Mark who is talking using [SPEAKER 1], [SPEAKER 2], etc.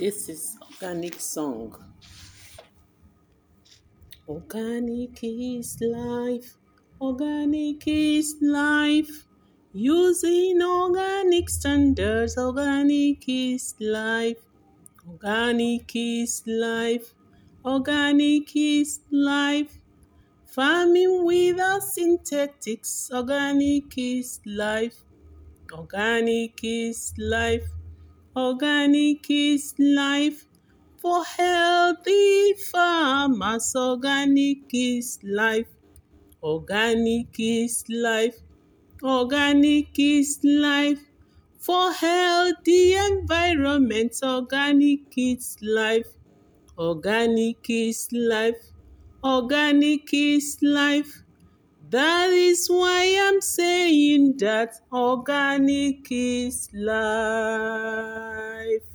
[SPEAKER 1] This is Organic Song. Organic is life. Organic is life. Using organic standards, organic is life. Organic is life. Organic is life. Farming without synthetics, organic is life. Organic is life. Organic is life. For healthy farmers, organic is life. Organic is life. Organic is life. For healthy environment, organic is life. Organic is life. Organic is life. That is why I'm saying that organic is life.